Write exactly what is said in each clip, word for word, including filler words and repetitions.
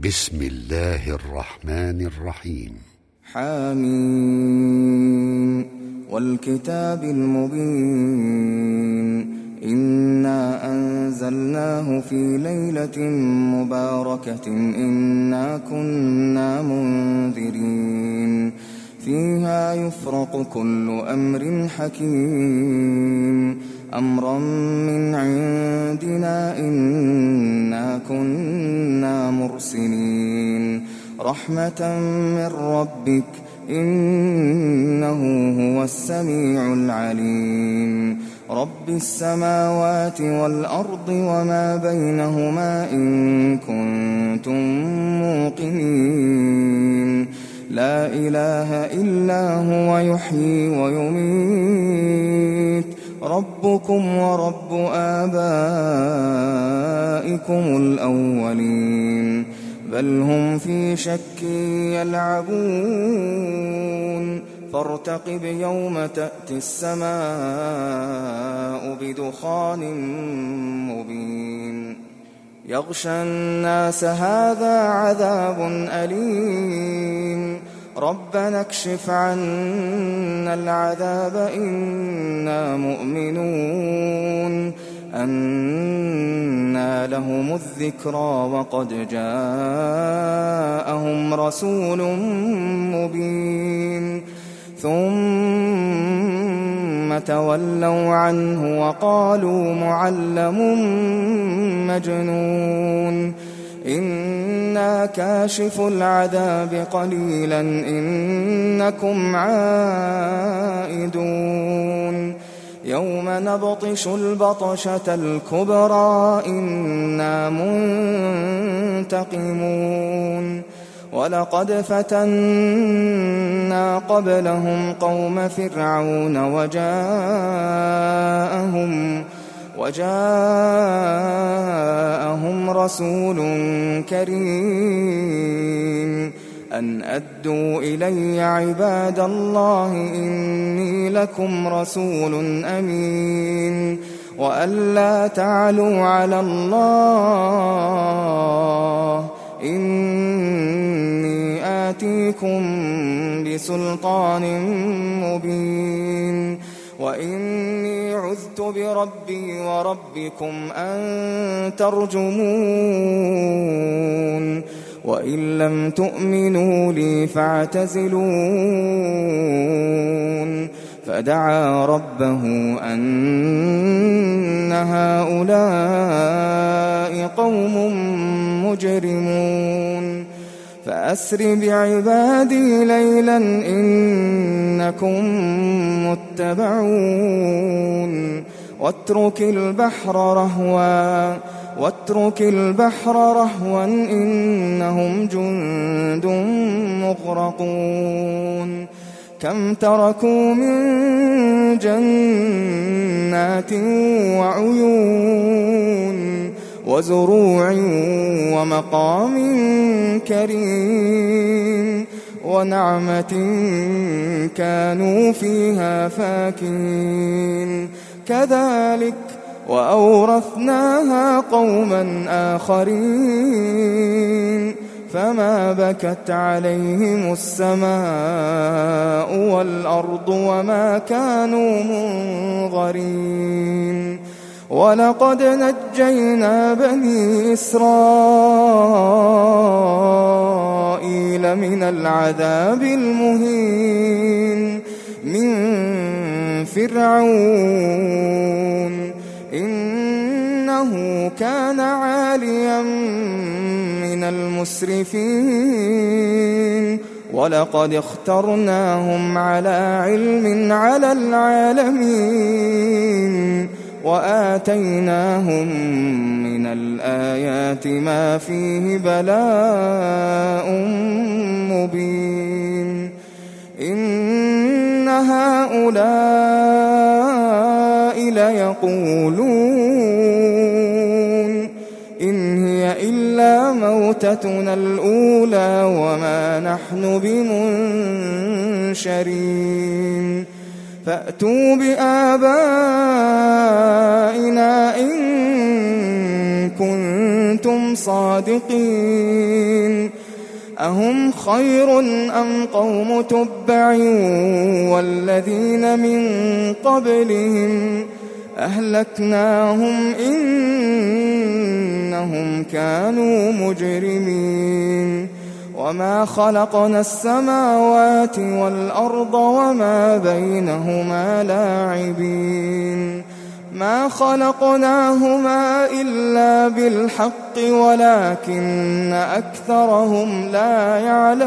بسم الله الرحمن الرحيم. حامين والكتاب المبين إنا أنزلناه في ليلة مباركة إنا كنا منذرين فيها يفرق كل أمر حكيم أمرا من عندنا إنا كنا مرسلين رحمة من ربك إنه هو السميع العليم رب السماوات والأرض وما بينهما إن كنتم موقنين لا إله إلا هو يحيي ويميت ربكم ورب آبائكم الأولين بل هم في شك يلعبون فارتقب يوم تأتي السماء بدخان مبين يغشى الناس هذا عذاب أليم ربنا اكشف عنا العذاب إنا مؤمنون أنى لهم الذكرى وقد جاءهم رسول مبين ثم تولوا عنه وقالوا معلم مجنون إنا كاشف العذاب قليلا إنكم عائدون يوم نبطش البطشة الكبرى إنا منتقمون ولقد فتنا قبلهم قوم فرعون وجاءهم وجاءهم رسول كريم أن أدوا إلي عباد الله إني لكم رسول أمين وأن لا تعلوا على الله إني آتيكم بسلطان مبين وإني عذت بربي وربكم أن ترجمون وإن لم تؤمنوا لي فاعتزلون فدعا ربه أن هؤلاء قوم مجرمون فأسر بعبادي ليلا إنكم متبعون واترك البحر رهوا واترك البحر رهوا إنهم جند مغرقون كم تركوا من جنات وعيون وزروع ومقام كريم ونعمة كانوا فيها فاكهين كذلك وأورثناها قوما آخرين فما بكت عليهم السماء والأرض وما كانوا منظرين ولقد نجينا بني إسرائيل من العذاب المهين من فرعون إنه كان عاليا من المسرفين ولقد اخترناهم على علم على العالمين وآتيناهم من الآيات ما فيه بلاء مبين إن هؤلاء ليقولون إن هي إلا موتتنا الأولى وما نحن بمنشرين فأتوا بآبائنا إن كنتم صادقين أهم خير أم قوم تبع والذين من قبلهم أهلكناهم إنهم كانوا مجرمين وما خلقنا السماوات والأرض وما بينهما لاعبين ما خلقناهما إلا بالحق ولكن أكثرهم لا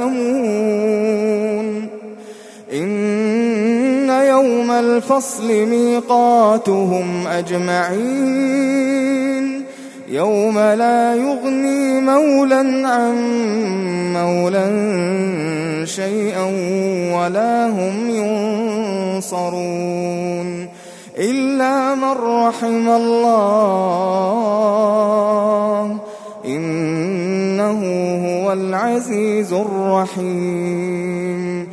يعلمون إن يوم الفصل ميقاتهم أجمعين يوم لا يغني مولى عن مولى شيئا ولا هم ينصرون إلا من رحم الله إنه هو العزيز الرحيم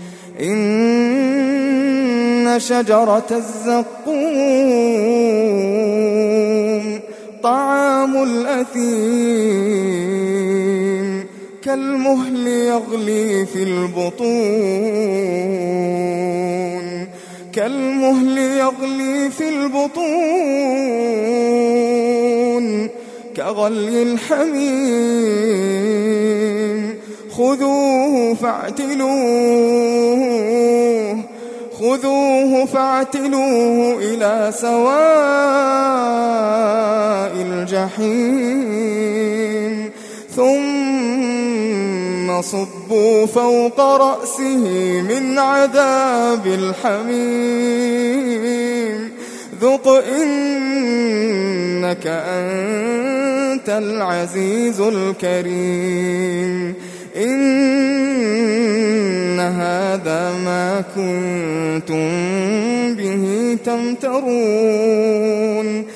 إن شجرة الزقوم طعام الأثيم كالمهل يغلي في البطون كالمهل يغلي في البطون كغلي الحميم خذوه فاعتلوه خذوه فاعتلوه إلى سواء الجحيم ثم صبوا فوق رأسه من عذاب الحميم ذق إنك أنت العزيز الكريم إن هذا ما كنتم به تمترون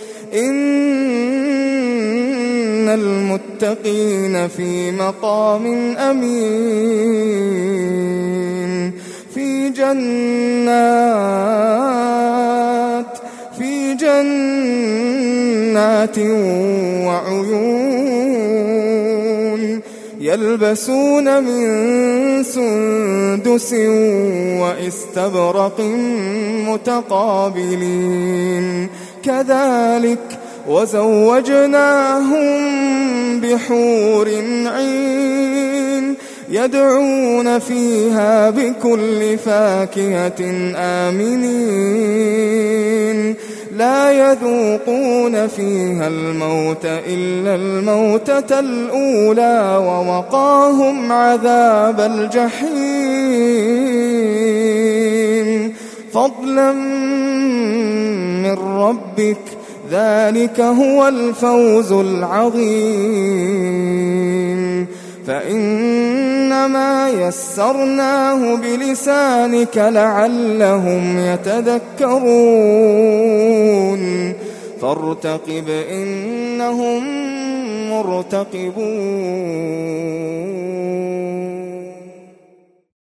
إن المتقين في مقام أمين في جنات في جنات وعيون يلبسون من سندس وإستبرق متقابلين كذلك وزوجناهم بحور عين يدعون فيها بكل فاكهة آمنين لا يذوقون فيها الموت إلا الموتة الأولى ووقاهم عذاب الجحيم فضلا من ربك ذلك هو الفوز العظيم فإنما يسرناه بلسانك لعلهم يتذكرون فارتقب إنهم مرتقبون.